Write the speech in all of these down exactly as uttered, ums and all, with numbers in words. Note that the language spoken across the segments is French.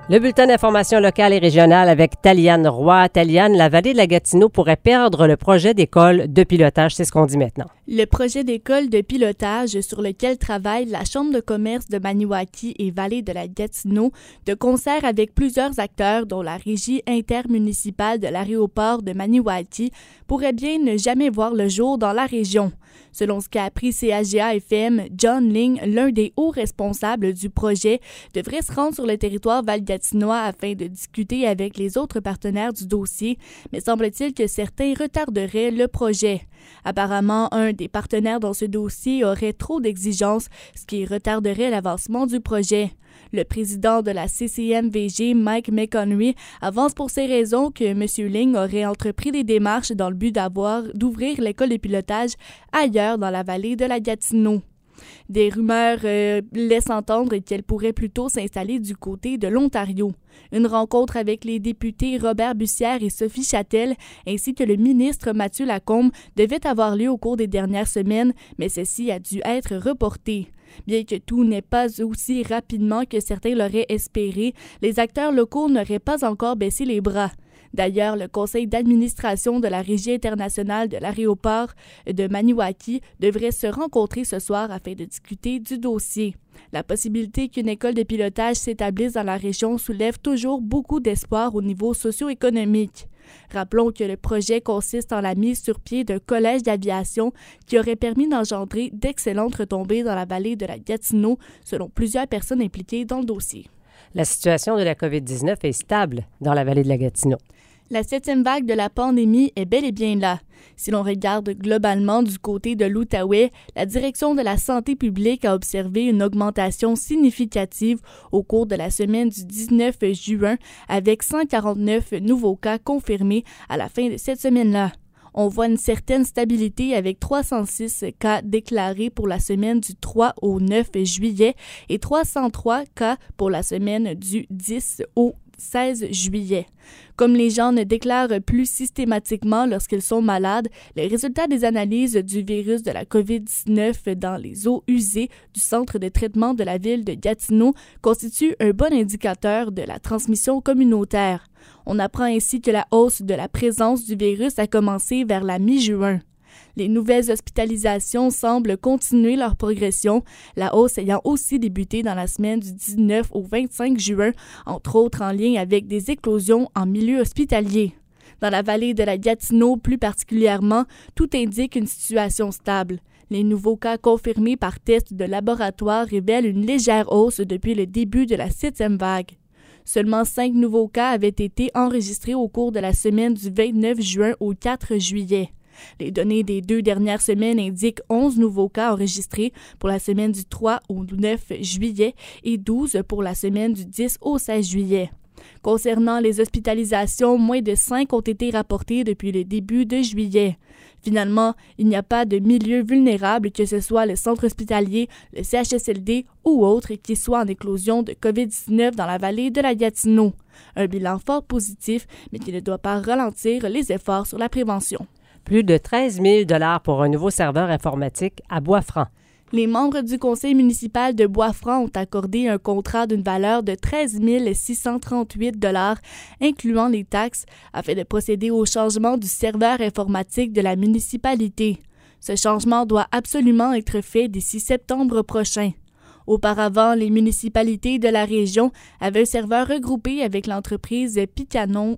Le bulletin d'information locale et régionale avec Taliane Roy. Taliane, la vallée de la Gatineau pourrait perdre le projet d'école de pilotage, c'est ce qu'on dit maintenant. Le projet d'école de pilotage sur lequel travaille la Chambre de commerce de Maniwaki et Vallée de la Gatineau, de concert avec plusieurs acteurs dont la régie intermunicipale de l'aéroport de Maniwaki, pourrait bien ne jamais voir le jour dans la région. Selon ce qu'a appris C A G A F M, John Ling, l'un des hauts responsables du projet, devrait se rendre sur le territoire val-gatinois afin de discuter avec les autres partenaires du dossier, mais semble-t-il que certains retarderaient le projet. Apparemment, un des partenaires dans ce dossier aurait trop d'exigences, ce qui retarderait l'avancement du projet. Le président de la C C M V G, Mike McConry, avance pour ces raisons que M. Ling aurait entrepris des démarches dans le but d'avoir d'ouvrir l'école de pilotage ailleurs dans la vallée de la Gatineau. Des rumeurs euh, laissent entendre qu'elle pourrait plutôt s'installer du côté de l'Ontario. Une rencontre avec les députés Robert Bussière et Sophie Châtel, ainsi que le ministre Mathieu Lacombe, devait avoir lieu au cours des dernières semaines, mais celle-ci a dû être reportée. Bien que tout n'ait pas aussi rapidement que certains l'auraient espéré, les acteurs locaux n'auraient pas encore baissé les bras. D'ailleurs, le conseil d'administration de la Régie internationale de l'aéroport de Maniwaki devrait se rencontrer ce soir afin de discuter du dossier. La possibilité qu'une école de pilotage s'établisse dans la région soulève toujours beaucoup d'espoir au niveau socio-économique. Rappelons que le projet consiste en la mise sur pied d'un collège d'aviation qui aurait permis d'engendrer d'excellentes retombées dans la vallée de la Gatineau, selon plusieurs personnes impliquées dans le dossier. La situation de la covid dix-neuf est stable dans la vallée de la Gatineau. La septième vague de la pandémie est bel et bien là. Si l'on regarde globalement du côté de l'Outaouais, la direction de la santé publique a observé une augmentation significative au cours de la semaine du dix-neuf juin, avec cent quarante-neuf nouveaux cas confirmés à la fin de cette semaine-là. On voit une certaine stabilité avec trois cent six cas déclarés pour la semaine du trois au neuf juillet et trois cent trois cas pour la semaine du dix au seize juillet. Comme les gens ne déclarent plus systématiquement lorsqu'ils sont malades, les résultats des analyses du virus de la covid dix-neuf dans les eaux usées du centre de traitement de la ville de Gatineau constituent un bon indicateur de la transmission communautaire. On apprend ainsi que la hausse de la présence du virus a commencé vers la mi-juin. Les nouvelles hospitalisations semblent continuer leur progression, la hausse ayant aussi débuté dans la semaine du dix-neuf au vingt-cinq juin, entre autres en lien avec des éclosions en milieu hospitalier. Dans la vallée de la Gatineau, plus particulièrement, tout indique une situation stable. Les nouveaux cas confirmés par test de laboratoire révèlent une légère hausse depuis le début de la septième vague. Seulement cinq nouveaux cas avaient été enregistrés au cours de la semaine du vingt-neuf juin au quatre juillet. Les données des deux dernières semaines indiquent onze nouveaux cas enregistrés pour la semaine du trois au neuf juillet et douze pour la semaine du dix au seize juillet. Concernant les hospitalisations, moins de cinq ont été rapportées depuis le début de juillet. Finalement, il n'y a pas de milieu vulnérable, que ce soit le centre hospitalier, le C H S L D ou autre, qui soit en éclosion de covid dix-neuf dans la vallée de la Gatineau. Un bilan fort positif, mais qui ne doit pas ralentir les efforts sur la prévention. Plus de treize mille dollars pour un nouveau serveur informatique à Bois-Franc. Les membres du conseil municipal de Bois-Franc ont accordé un contrat d'une valeur de treize mille six cent trente-huit dollars, incluant les taxes, afin de procéder au changement du serveur informatique de la municipalité. Ce changement doit absolument être fait d'ici septembre prochain. Auparavant, les municipalités de la région avaient un serveur regroupé avec l'entreprise Picanon.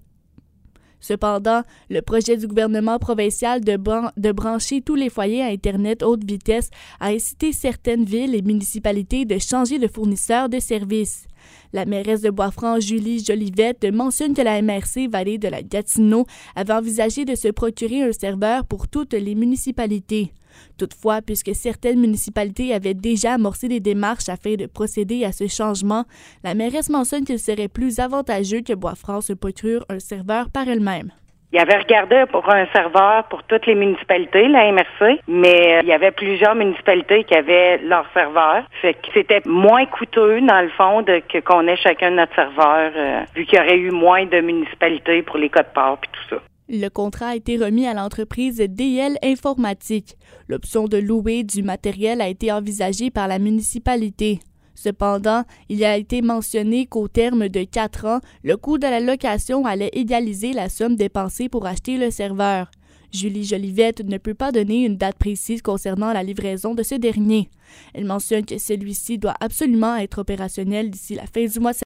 Cependant, le projet du gouvernement provincial de, bran- de brancher tous les foyers à Internet haute vitesse a incité certaines villes et municipalités de changer de fournisseur de services. La mairesse de Bois-Franc, Julie Jolivette, mentionne que la M R C Vallée de la Gatineau avait envisagé de se procurer un serveur pour toutes les municipalités. Toutefois, puisque certaines municipalités avaient déjà amorcé des démarches afin de procéder à ce changement, la mairesse mentionne qu'il serait plus avantageux que Bois-Franc se procure un serveur par elle-même. Il avait regardé pour un serveur pour toutes les municipalités, la M R C, mais euh, il y avait plusieurs municipalités qui avaient leur serveur. Fait que c'était moins coûteux, dans le fond, de, que qu'on ait chacun notre serveur, euh, vu qu'il y aurait eu moins de municipalités pour les codes-parts et tout ça. Le contrat a été remis à l'entreprise D L Informatique. L'option de louer du matériel a été envisagée par la municipalité. Cependant, il a été mentionné qu'au terme de quatre ans, le coût de la location allait égaliser la somme dépensée pour acheter le serveur. Julie Jolivet ne peut pas donner une date précise concernant la livraison de ce dernier. Elle mentionne que celui-ci doit absolument être opérationnel d'ici la fin du mois de septembre.